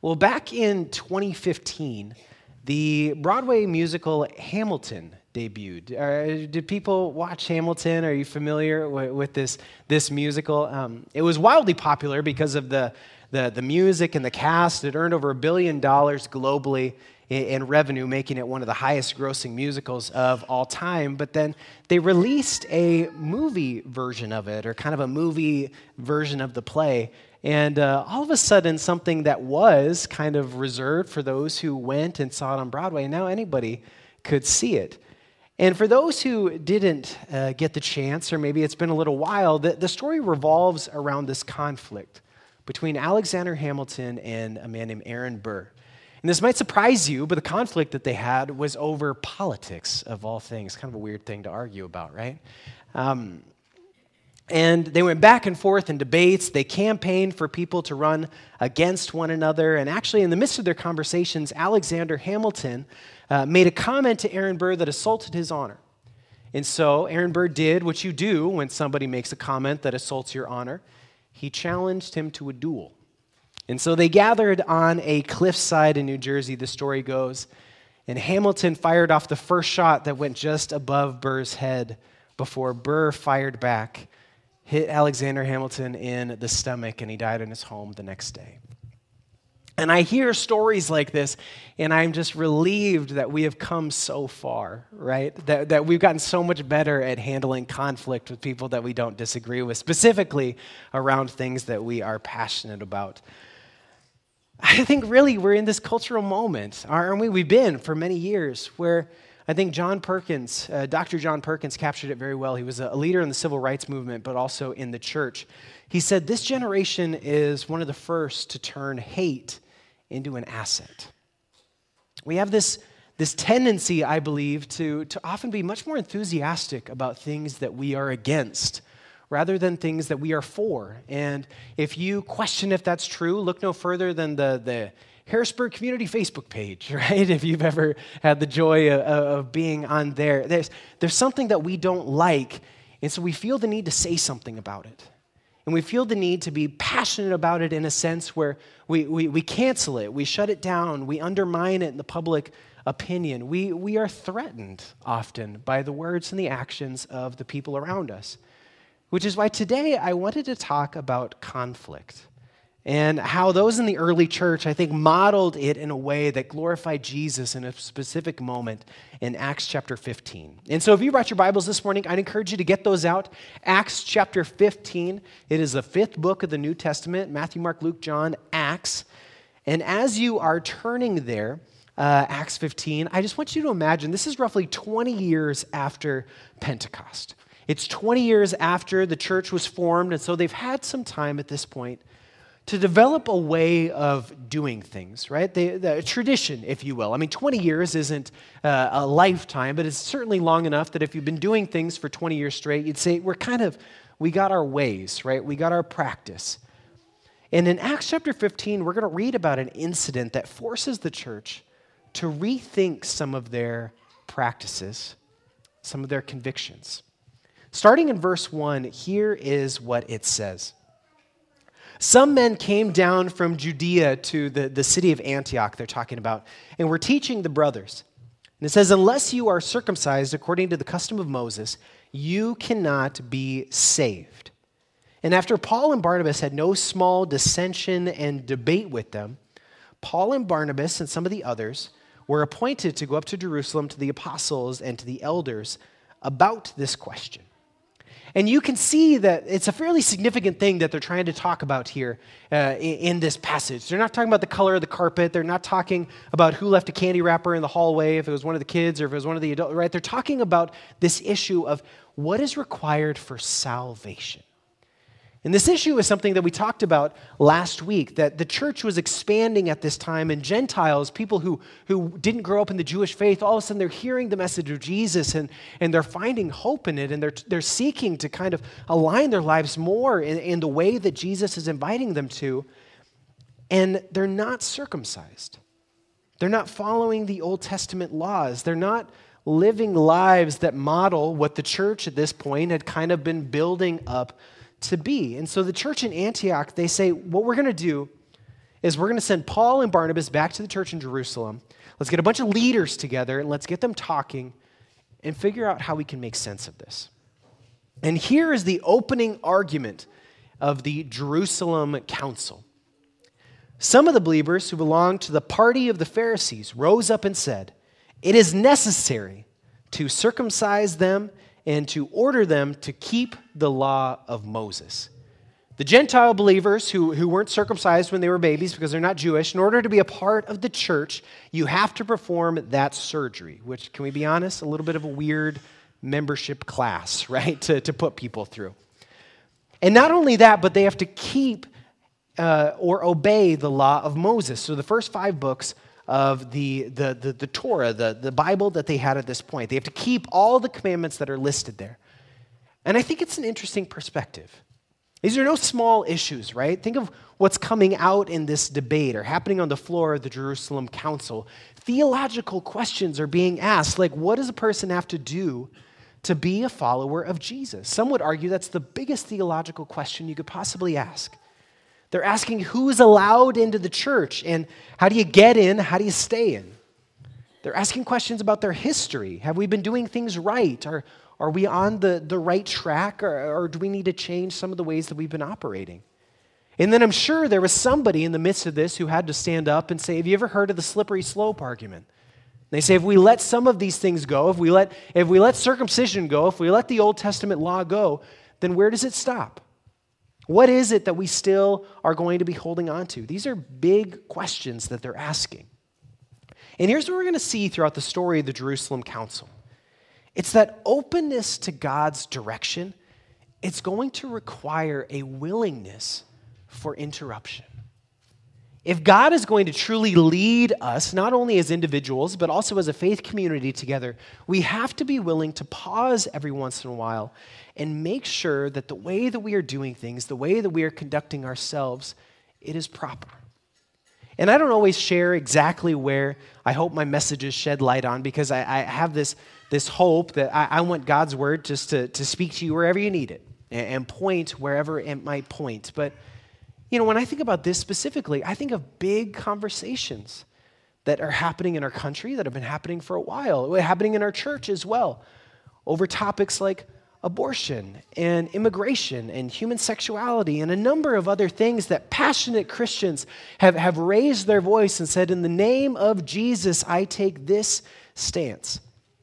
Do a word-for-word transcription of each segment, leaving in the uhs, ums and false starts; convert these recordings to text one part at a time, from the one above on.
Well, back in twenty fifteen, the Broadway musical Hamilton debuted. Uh, did people watch Hamilton? Are you familiar with, with this, this musical? Um, it was wildly popular because of the, the, the music and the cast. It earned over a billion dollars globally in, in revenue, making it one of the highest grossing musicals of all time. But then they released a movie version of it, or kind of a movie version of the play. And uh, all of a sudden, something that was kind of reserved for those who went and saw it on Broadway, now anybody could see it. And for those who didn't uh, get the chance, or maybe it's been a little while, the, the story revolves around this conflict between Alexander Hamilton and a man named Aaron Burr. And this might surprise you, but the conflict that they had was over politics, of all things. Kind of a weird thing to argue about, right? Um, And they went back and forth in debates. They campaigned for people to run against one another. And actually, in the midst of their conversations, Alexander Hamilton uh, made a comment to Aaron Burr that assaulted his honor. And so Aaron Burr did what you do when somebody makes a comment that assaults your honor. He challenged him to a duel. And so they gathered on a cliffside in New Jersey, the story goes. And Hamilton fired off the first shot that went just above Burr's head before Burr fired back, hit Alexander Hamilton in the stomach, and he died in his home the next day. And I hear stories like this, and I'm just relieved that we have come so far, right? That, that we've gotten so much better at handling conflict with people that we don't disagree with, specifically around things that we are passionate about. I think really we're in this cultural moment, aren't we? We've been for many years where I think John Perkins, uh, Doctor John Perkins captured it very well. He was a leader in the civil rights movement, but also in the church. He said, this generation is one of the first to turn hate into an asset. We have this, this tendency, I believe, to, to often be much more enthusiastic about things that we are against rather than things that we are for. And if you question if that's true, look no further than the the Harrisburg Community Facebook page, right? If you've ever had the joy of, of being on there. There's, there's something that we don't like, and so we feel the need to say something about it. And we feel the need to be passionate about it in a sense where we, we, we cancel it, we shut it down, we undermine it in the public opinion. We, we are threatened often by the words and the actions of the people around us, which is why today I wanted to talk about conflict. And how those in the early church, I think, modeled it in a way that glorified Jesus in a specific moment in Acts chapter fifteen. And so if you brought your Bibles this morning, I'd encourage you to get those out. Acts chapter fifteen, it is the fifth book of the New Testament, Matthew, Mark, Luke, John, Acts. And as you are turning there, uh, Acts fifteen, I just want you to imagine this is roughly twenty years after Pentecost. It's twenty years after the church was formed, and so they've had some time at this point to develop a way of doing things, right? The, the tradition, if you will. I mean, twenty years isn't uh, a lifetime, but it's certainly long enough that if you've been doing things for twenty years straight, you'd say, we're kind of, we got our ways, right? We got our practice. And in Acts chapter fifteen, we're going to read about an incident that forces the church to rethink some of their practices, some of their convictions. Starting in verse one, here is what it says. Some men came down from Judea to the, the city of Antioch, they're talking about, and were teaching the brothers. And it says, unless you are circumcised according to the custom of Moses, you cannot be saved. And after Paul and Barnabas had no small dissension and debate with them, Paul and Barnabas and some of the others were appointed to go up to Jerusalem to the apostles and to the elders about this question. And you can see that it's a fairly significant thing that they're trying to talk about here uh, in, in this passage. They're not talking about the color of the carpet. They're not talking about who left a candy wrapper in the hallway, if it was one of the kids or if it was one of the adults, right? They're talking about this issue of what is required for salvation. And this issue is something that we talked about last week, that the church was expanding at this time, and Gentiles, people who, who didn't grow up in the Jewish faith, all of a sudden they're hearing the message of Jesus, and, and they're finding hope in it, and they're, they're seeking to kind of align their lives more in, in the way that Jesus is inviting them to, and they're not circumcised. They're not following the Old Testament laws. They're not living lives that model what the church at this point had kind of been building up to be. And so the church in Antioch, they say, what we're going to do is we're going to send Paul and Barnabas back to the church in Jerusalem. Let's get a bunch of leaders together and let's get them talking and figure out how we can make sense of this. And here is the opening argument of the Jerusalem Council. Some of the believers who belonged to the party of the Pharisees rose up and said, "It is necessary to circumcise them and to order them to keep the law of Moses." The Gentile believers who, who weren't circumcised when they were babies because they're not Jewish, in order to be a part of the church, you have to perform that surgery, which, can we be honest, a little bit of a weird membership class, right, to, to put people through. And not only that, but they have to keep uh, or obey the law of Moses. So the first five books of the, the, the, the Torah, the, the Bible that they had at this point. They have to keep all the commandments that are listed there. And I think it's an interesting perspective. These are no small issues, right? Think of what's coming out in this debate or happening on the floor of the Jerusalem Council. Theological questions are being asked, like what does a person have to do to be a follower of Jesus? Some would argue that's the biggest theological question you could possibly ask. They're asking who's allowed into the church and how do you get in, how do you stay in? They're asking questions about their history. Have we been doing things right? Are, are we on the, the right track or, or do we need to change some of the ways that we've been operating? And then I'm sure there was somebody in the midst of this who had to stand up and say, have you ever heard of the slippery slope argument? They say if we let some of these things go, if we let, if we let circumcision go, if we let the Old Testament law go, then where does it stop? What is it that we still are going to be holding on to? These are big questions that they're asking. And here's what we're going to see throughout the story of the Jerusalem Council. It's that openness to God's direction, it's going to require a willingness for interruption. If God is going to truly lead us, not only as individuals, but also as a faith community together, we have to be willing to pause every once in a while and make sure that the way that we are doing things, the way that we are conducting ourselves, it is proper. And I don't always share exactly where I hope my messages shed light on because I, I have this, this hope that I, I want God's word just to, to speak to you wherever you need it and, and point wherever it might point. But you know, when I think about this specifically, I think of big conversations that are happening in our country, that have been happening for a while, happening in our church as well, over topics like abortion and immigration and human sexuality and a number of other things that passionate Christians have, have raised their voice and said, in the name of Jesus, I take this stance.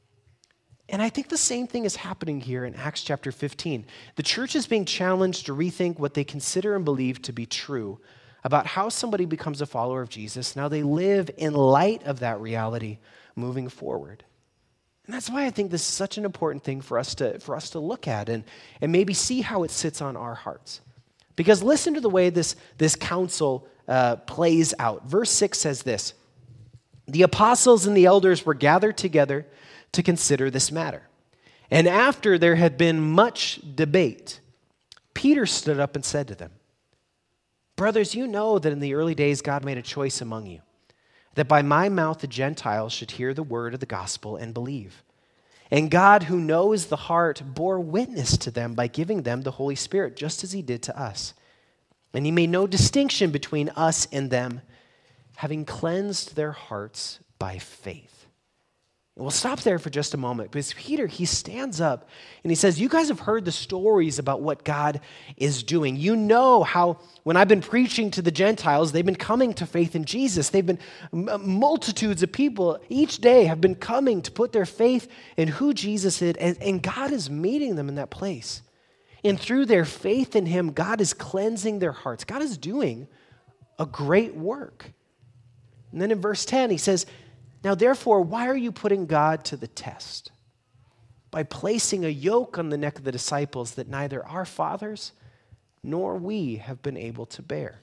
And I think the same thing is happening here in Acts chapter fifteen. The church is being challenged to rethink what they consider and believe to be true about how somebody becomes a follower of Jesus. Now they live in light of that reality moving forward. And that's why I think this is such an important thing for us to, for us to look at and, and maybe see how it sits on our hearts. Because listen to the way this, this council uh, plays out. Verse six says this, "The apostles and the elders were gathered together to consider this matter. And after there had been much debate, Peter stood up and said to them, 'Brothers, you know that in the early days God made a choice among you, that by my mouth the Gentiles should hear the word of the gospel and believe. And God, who knows the heart, bore witness to them by giving them the Holy Spirit, just as he did to us. And he made no distinction between us and them, having cleansed their hearts by faith.'" We'll stop there for just a moment because Peter, he stands up and he says, you guys have heard the stories about what God is doing. You know how when I've been preaching to the Gentiles, they've been coming to faith in Jesus. They've been, multitudes of people each day have been coming to put their faith in who Jesus is, and, and God is meeting them in that place. And through their faith in him, God is cleansing their hearts. God is doing a great work. And then in verse ten, he says, "Now, therefore, why are you putting God to the test? By placing a yoke on the neck of the disciples that neither our fathers nor we have been able to bear."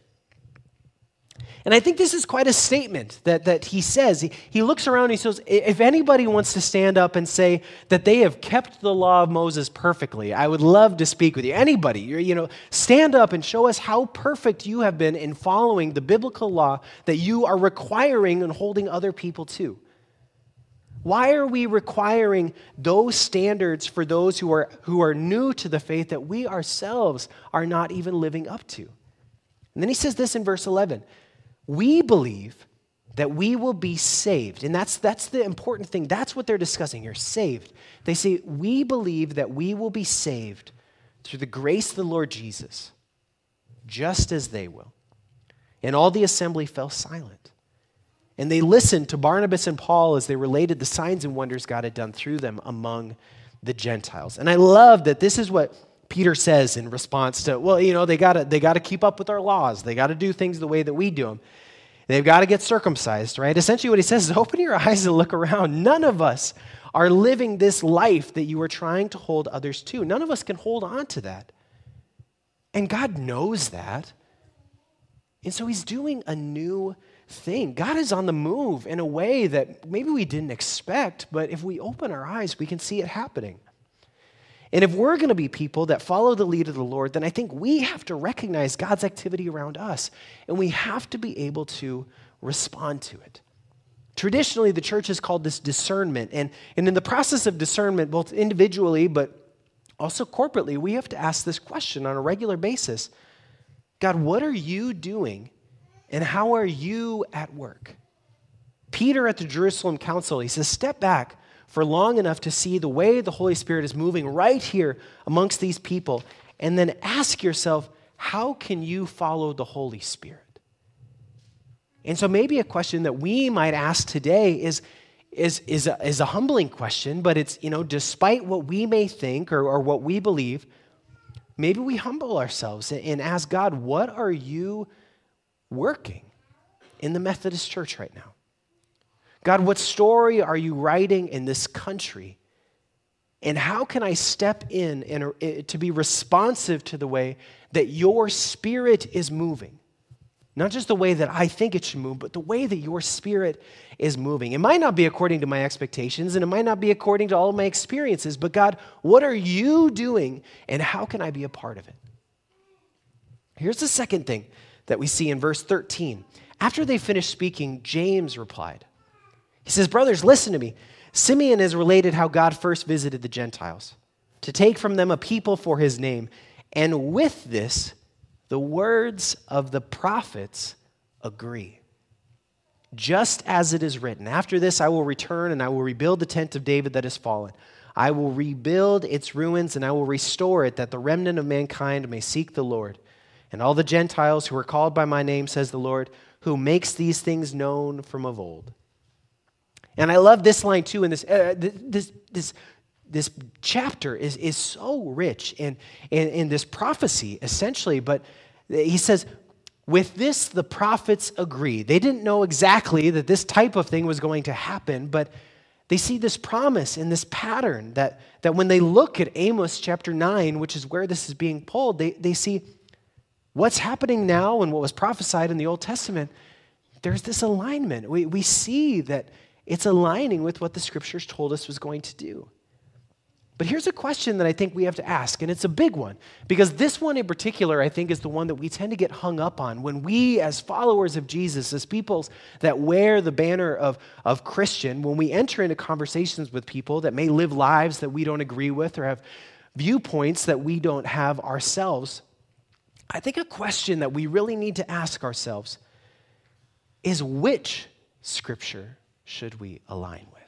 And I think this is quite a statement that, that he says. He, he looks around and he says, if anybody wants to stand up and say that they have kept the law of Moses perfectly, I would love to speak with you. Anybody, you know, stand up and show us how perfect you have been in following the biblical law that you are requiring and holding other people to. Why are we requiring those standards for those who are, who are new to the faith that we ourselves are not even living up to? And then he says this in verse eleven, We believe that we will be saved. And that's, that's the important thing. That's what they're discussing here, saved. They say, we believe that we will be saved through the grace of the Lord Jesus, just as they will. And all the assembly fell silent. And they listened to Barnabas and Paul as they related the signs and wonders God had done through them among the Gentiles. And I love that this is what Peter says in response to, well, you know, they gotta they gotta keep up with our laws. They gotta do things the way that we do them. They've got to get circumcised, right? Essentially what he says is open your eyes and look around. None of us are living this life that you are trying to hold others to. None of us can hold on to that. And God knows that. And so he's doing a new thing. God is on the move in a way that maybe we didn't expect, but if we open our eyes, we can see it happening. And if we're going to be people that follow the lead of the Lord, then I think we have to recognize God's activity around us, and we have to be able to respond to it. Traditionally, the church has called this discernment, and, and in the process of discernment, both individually but also corporately, we have to ask this question on a regular basis. God, what are you doing, and how are you at work? Peter at the Jerusalem Council, he says, step back for long enough to see the way the Holy Spirit is moving right here amongst these people, and then ask yourself, how can you follow the Holy Spirit? And so maybe a question that we might ask today is, is, is, a, is a humbling question, but it's, you know, despite what we may think or, or what we believe, maybe we humble ourselves and ask God, what are you working in the Methodist Church right now? God, what story are you writing in this country? And how can I step in and to be responsive to the way that your Spirit is moving? Not just the way that I think it should move, but the way that your Spirit is moving. It might not be according to my expectations, and it might not be according to all of my experiences, but God, what are you doing, and how can I be a part of it? Here's the second thing that we see in verse thirteen. After they finished speaking, James replied. He says, brothers, listen to me. Simeon has related how God first visited the Gentiles to take from them a people for his name. And with this, the words of the prophets agree. Just as it is written, after this I will return and I will rebuild the tent of David that has fallen. I will rebuild its ruins and I will restore it, that the remnant of mankind may seek the Lord. And all the Gentiles who are called by my name, says the Lord, who makes these things known from of old. And I love this line too, and this uh, this this this chapter is, is so rich in, in, in this prophecy, essentially. But he says, with this the prophets agree. They didn't know exactly that this type of thing was going to happen, but they see this promise and this pattern that, that when they look at Amos chapter nine, which is where this is being pulled, they, they see what's happening now and what was prophesied in the Old Testament. There's this alignment. We, we see that it's aligning with what the scriptures told us was going to do. But here's a question that I think we have to ask, and it's a big one, because this one in particular, I think, is the one that we tend to get hung up on when we, as followers of Jesus, as people that wear the banner of, of Christian, when we enter into conversations with people that may live lives that we don't agree with or have viewpoints that we don't have ourselves, I think a question that we really need to ask ourselves is, which scripture should we align with?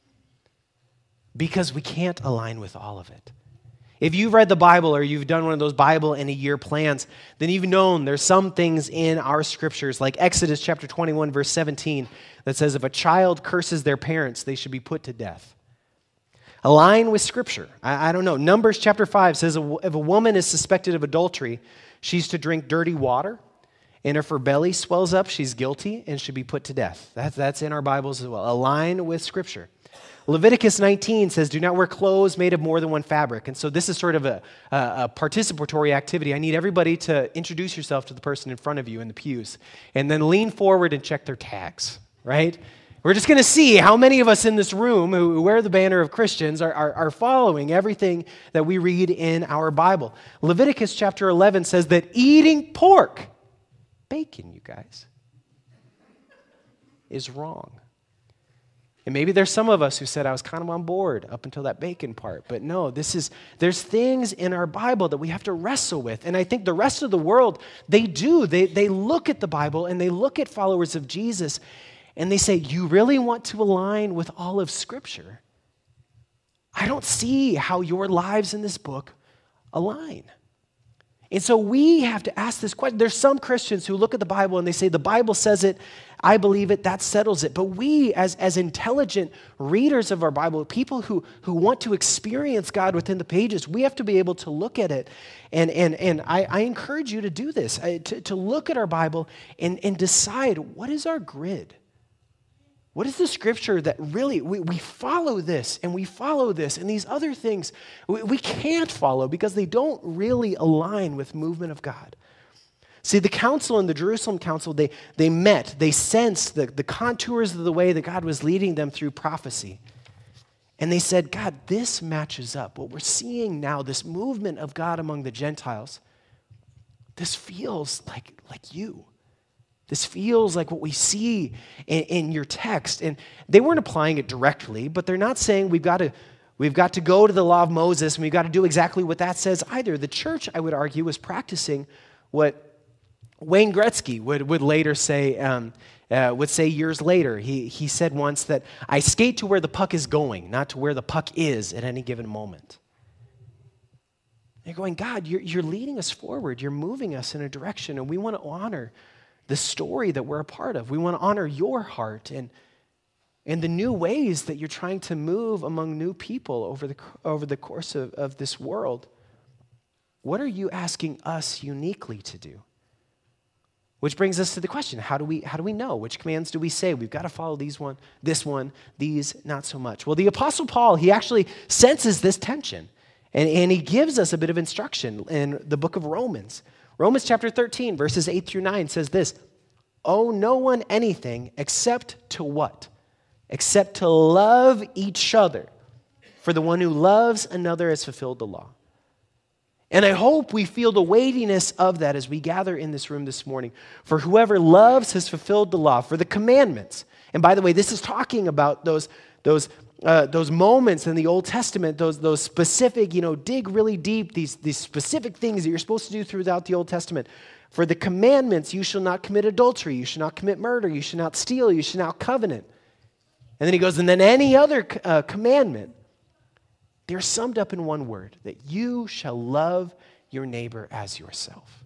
Because we can't align with all of it. If you've read the Bible or you've done one of those Bible in a year plans, then you've known there's some things in our scriptures, like Exodus chapter twenty-one, verse seventeen, that says if a child curses their parents, they should be put to death. Align with scripture. I, I don't know. Numbers chapter five says if a woman is suspected of adultery, she's to drink dirty water. And if her belly swells up, she's guilty and should be put to death. That's, that's in our Bibles as well. Align with Scripture. Leviticus nineteen says, do not wear clothes made of more than one fabric. And so this is sort of a, a, a participatory activity. I need everybody to introduce yourself to the person in front of you in the pews and then lean forward and check their tags, right? We're just going to see how many of us in this room who wear the banner of Christians are, are, are following everything that we read in our Bible. Leviticus chapter eleven says that eating pork, bacon, you guys, is wrong. And maybe there's some of us who said, I was kind of on board up until that bacon part. But no, this is, there's things in our Bible that we have to wrestle with. And I think the rest of the world, they do. They, they look at the Bible and they look at followers of Jesus and they say, you really want to align with all of Scripture? I don't see how your lives in this book align. And so we have to ask this question. There's some Christians who look at the Bible and they say, the Bible says it, I believe it, that settles it. But we, as, as intelligent readers of our Bible, people who, who want to experience God within the pages, we have to be able to look at it. And, and, and I, I encourage you to do this, I, to, to look at our Bible and, and decide, what is our grid? What is the Scripture that really, we, we follow this and we follow this and these other things we, we can't follow because they don't really align with movement of God. See, the council and the Jerusalem council, they, they met, they sensed the, the contours of the way that God was leading them through prophecy. And they said, God, this matches up. What we're seeing now, this movement of God among the Gentiles, this feels like, like you. This feels like what we see in, in your text. And they weren't applying it directly, but they're not saying we've got to we've got to go to the law of Moses and we've got to do exactly what that says either. The church, I would argue, was practicing what Wayne Gretzky would, would later say, um, uh, would say years later. He, he said once that, I skate to where the puck is going, not to where the puck is at any given moment. They're going, God, you're, you're leading us forward. You're moving us in a direction, and we want to honor the story that we're a part of. We want to honor your heart and, and the new ways that you're trying to move among new people over the, over the course of, of this world. What are you asking us uniquely to do? Which brings us to the question, how do we, how do we know? Which commands do we say? We've got to follow these one, this one, these not so much. Well, the Apostle Paul, he actually senses this tension, and, and he gives us a bit of instruction in the book of Romans. Romans chapter thirteen, verses eight through nine says this, owe no one anything except to what? Except to love each other. For the one who loves another has fulfilled the law. And I hope we feel the weightiness of that as we gather in this room this morning. For whoever loves has fulfilled the law, for the commandments. And by the way, this is talking about those, those Uh, those moments in the Old Testament, those, those specific, you know, dig really deep, these, these specific things that you're supposed to do throughout the Old Testament. For the commandments, you shall not commit adultery, you shall not commit murder, you shall not steal, you shall not covenant. And then he goes, and then any other uh, commandment, they're summed up in one word, that you shall love your neighbor as yourself.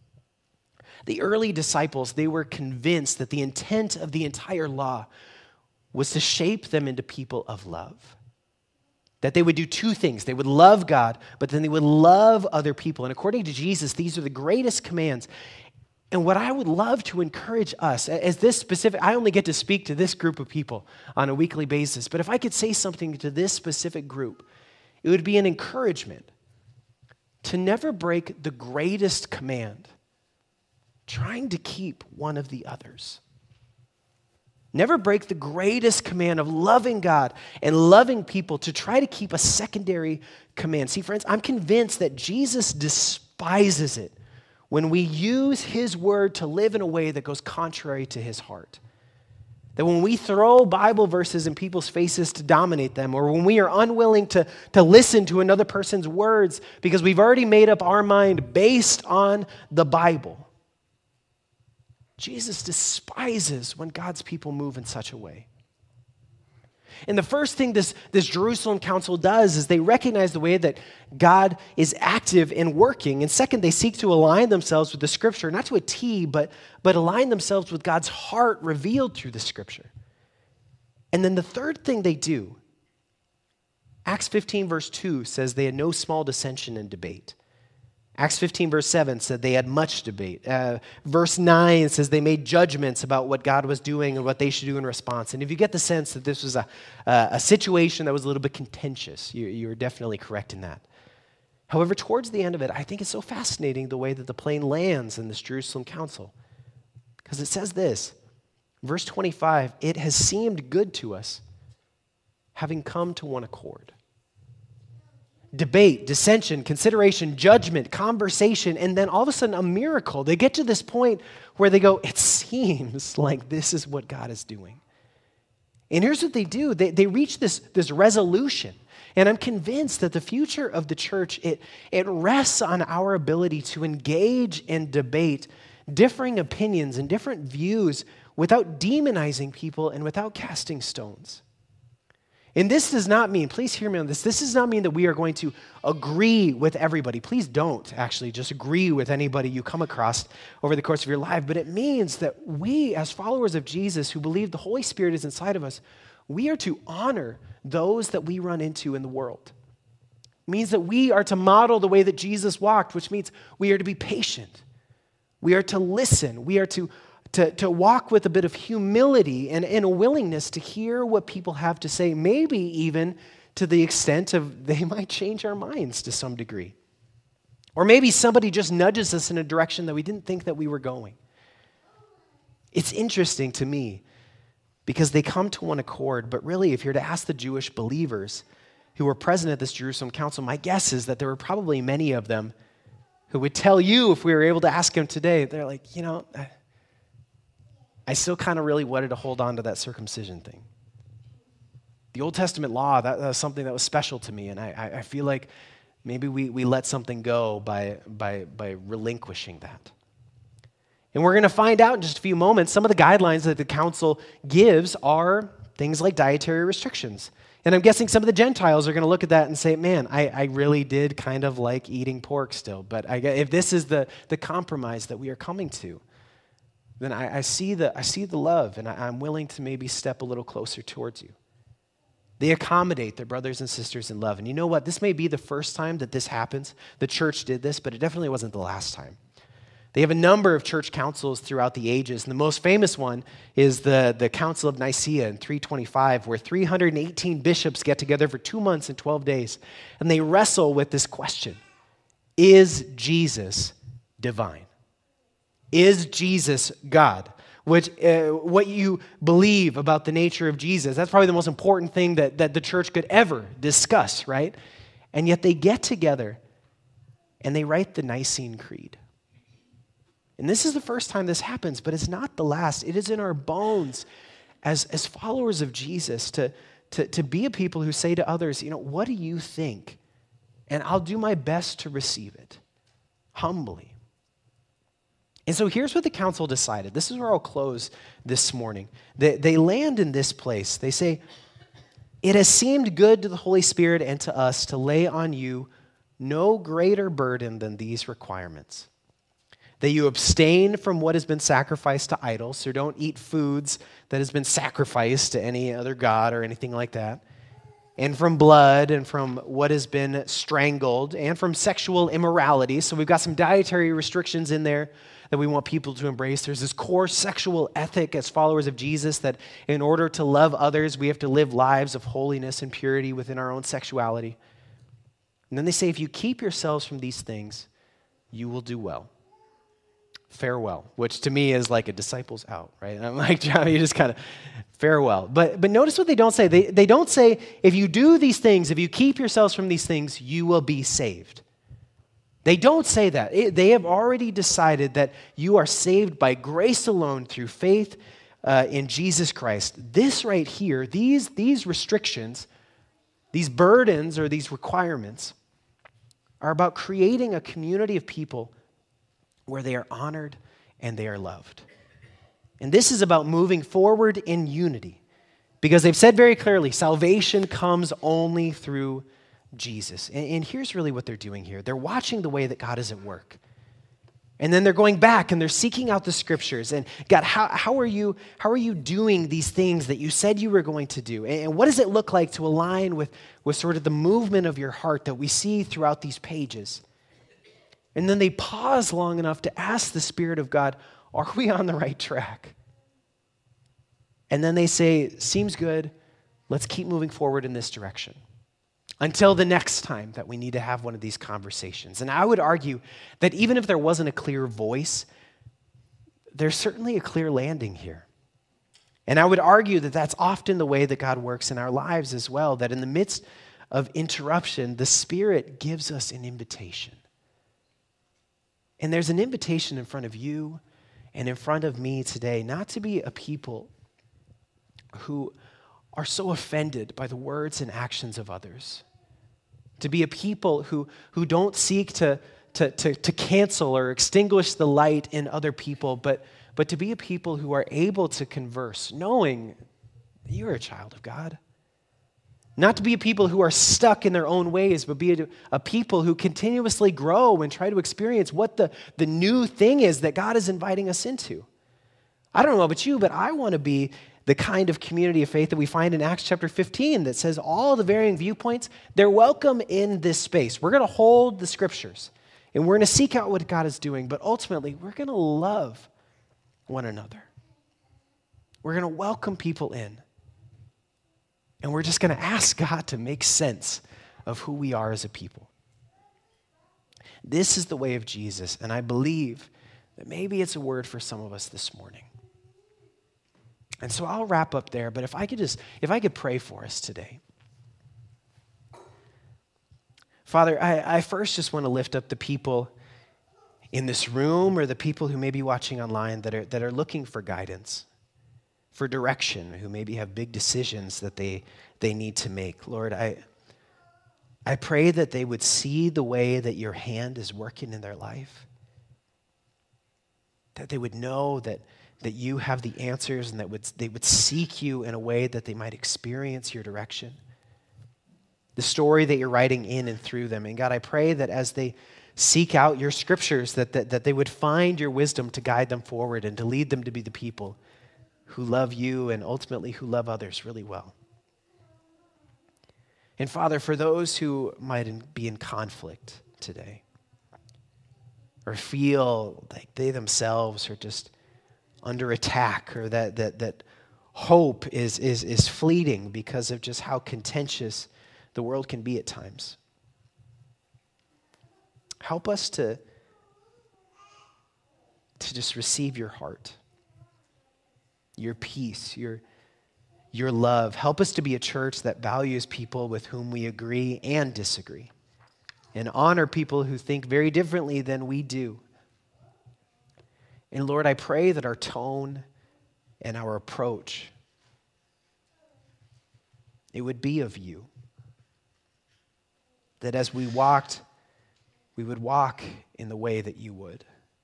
The early disciples, they were convinced that the intent of the entire law was to shape them into people of love. That they would do two things. They would love God, but then they would love other people. And according to Jesus, these are the greatest commands. And what I would love to encourage us, as this specific, I only get to speak to this group of people on a weekly basis, but if I could say something to this specific group, it would be an encouragement to never break the greatest command, trying to keep one of the others. Never break the greatest command of loving God and loving people to try to keep a secondary command. See, friends, I'm convinced that Jesus despises it when we use his word to live in a way that goes contrary to his heart. That when we throw Bible verses in people's faces to dominate them, or when we are unwilling to, to listen to another person's words because we've already made up our mind based on the Bible, Jesus despises when God's people move in such a way. And the first thing this, this Jerusalem council does is they recognize the way that God is active and working. And second, they seek to align themselves with the Scripture, not to a T, but, but align themselves with God's heart revealed through the Scripture. And then the third thing they do, Acts fifteen verse two says they had no small dissension and debate. Acts fifteen, verse seven said they had much debate. Uh, verse nine says they made judgments about what God was doing and what they should do in response. And if you get the sense that this was a, uh, a situation that was a little bit contentious, you, you're definitely correct in that. However, towards the end of it, I think it's so fascinating the way that the plane lands in this Jerusalem council. Because it says this, verse twenty-five, it has seemed good to us, having come to one accord. Debate, dissension, consideration, judgment, conversation, and then all of a sudden a miracle. They get to this point where they go, it seems like this is what God is doing. And here's what they do. They, they reach this, this resolution. And I'm convinced that the future of the church, it, it rests on our ability to engage and debate differing opinions and different views without demonizing people and without casting stones. And this does not mean, please hear me on this, this does not mean that we are going to agree with everybody. Please don't actually just agree with anybody you come across over the course of your life. But it means that we, as followers of Jesus who believe the Holy Spirit is inside of us, we are to honor those that we run into in the world. It means that we are to model the way that Jesus walked, which means we are to be patient. We are to listen. We are to To, to walk with a bit of humility and, and a willingness to hear what people have to say, maybe even to the extent of they might change our minds to some degree. Or maybe somebody just nudges us in a direction that we didn't think that we were going. It's interesting to me because they come to one accord, but really if you're to ask the Jewish believers who were present at this Jerusalem council, my guess is that there were probably many of them who would tell you, if we were able to ask them today, they're like, you know, I still kind of really wanted to hold on to that circumcision thing. The Old Testament law, that, that was something that was special to me, and I, I feel like maybe we, we let something go by, by, by relinquishing that. And we're going to find out in just a few moments, some of the guidelines that the council gives are things like dietary restrictions. And I'm guessing some of the Gentiles are going to look at that and say, man, I, I really did kind of like eating pork still, but I, if this is the, the compromise that we are coming to, then I, I see the I see the love, and I, I'm willing to maybe step a little closer towards you. They accommodate their brothers and sisters in love. And you know what? This may be the first time that this happens. The church did this, but it definitely wasn't the last time. They have a number of church councils throughout the ages, and the most famous one is the, the Council of Nicaea in three twenty-five, where three hundred eighteen bishops get together for two months and twelve days, and they wrestle with this question: is Jesus divine? Is Jesus God? Which, uh, what you believe about the nature of Jesus, that's probably the most important thing that, that the church could ever discuss, right? And yet they get together and they write the Nicene Creed. And this is the first time this happens, but it's not the last. It is in our bones as, as followers of Jesus to, to, to be a people who say to others, you know, what do you think? And I'll do my best to receive it humbly. And so here's what the council decided. This is where I'll close this morning. They, they land in this place. They say, it has seemed good to the Holy Spirit and to us to lay on you no greater burden than these requirements: that you abstain from what has been sacrificed to idols, so don't eat foods that has been sacrificed to any other god or anything like that, and from blood, and from what has been strangled, and from sexual immorality. So we've got some dietary restrictions in there that we want people to embrace. There's this core sexual ethic as followers of Jesus that in order to love others, we have to live lives of holiness and purity within our own sexuality. And then they say, if you keep yourselves from these things, you will do well. Farewell, which to me is like a disciples out, right? And I'm like, Johnny, you just kind of farewell. But but notice what they don't say. They, they don't say, if you do these things, if you keep yourselves from these things, you will be saved. They don't say that. It, they have already decided that you are saved by grace alone through faith uh, in Jesus Christ. This right here, these, these restrictions, these burdens or these requirements are about creating a community of people where they are honored and they are loved. And this is about moving forward in unity, because they've said very clearly, salvation comes only through Jesus. And, and here's really what they're doing here. They're watching the way that God is at work. And then they're going back and they're seeking out the scriptures. And God, how, how, are, you, how are you doing these things that you said you were going to do? And, and what does it look like to align with, with sort of the movement of your heart that we see throughout these pages? And then they pause long enough to ask the Spirit of God, are we on the right track? And then they say, seems good, let's keep moving forward in this direction. Until the next time that we need to have one of these conversations. And I would argue that even if there wasn't a clear voice, there's certainly a clear landing here. And I would argue that that's often the way that God works in our lives as well, that in the midst of interruption, the Spirit gives us an invitation. And there's an invitation in front of you and in front of me today, not to be a people who are so offended by the words and actions of others. To be a people who, who don't seek to, to, to, to cancel or extinguish the light in other people, but, but to be a people who are able to converse, knowing that you're a child of God. Not to be a people who are stuck in their own ways, but be a, a people who continuously grow and try to experience what the, the new thing is that God is inviting us into. I don't know about you, but I want to be the kind of community of faith that we find in Acts chapter fifteen that says all the varying viewpoints, they're welcome in this space. We're going to hold the scriptures, and we're going to seek out what God is doing, but ultimately, we're going to love one another. We're going to welcome people in. And we're just going to ask God to make sense of who we are as a people. This is the way of Jesus, and I believe that maybe it's a word for some of us this morning. And so I'll wrap up there, but if I could just, if I could pray for us today. Father, I, I first just want to lift up the people in this room or the people who may be watching online that are, that are looking for guidance, for direction, who maybe have big decisions that they, they need to make. Lord, I, I pray that they would see the way that your hand is working in their life, that they would know that, that you have the answers and that would, they would seek you in a way that they might experience your direction, the story that you're writing in and through them. And God, I pray that as they seek out your scriptures, that, that, that they would find your wisdom to guide them forward and to lead them to be the people who love you and ultimately who love others really well. And Father, for those who might be in conflict today or feel like they themselves are just under attack or that that that hope is, is, is fleeting because of just how contentious the world can be at times, help us to, to just receive your heart, your peace, your, your love. Help us to be a church that values people with whom we agree and disagree, and honor people who think very differently than we do. And Lord, I pray that our tone and our approach, it would be of you. That as we walked, we would walk in the way that you would.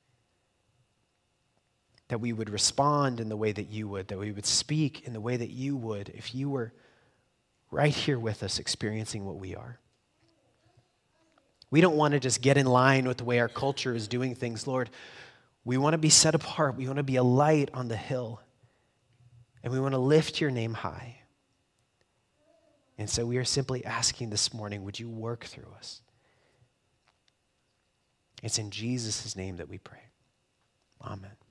That we would respond in the way that you would, that we would speak in the way that you would if you were right here with us experiencing what we are. We don't want to just get in line with the way our culture is doing things, Lord. We want to be set apart. We want to be a light on the hill. And we want to lift your name high. And so we are simply asking this morning, would you work through us? It's in Jesus' name that we pray. Amen.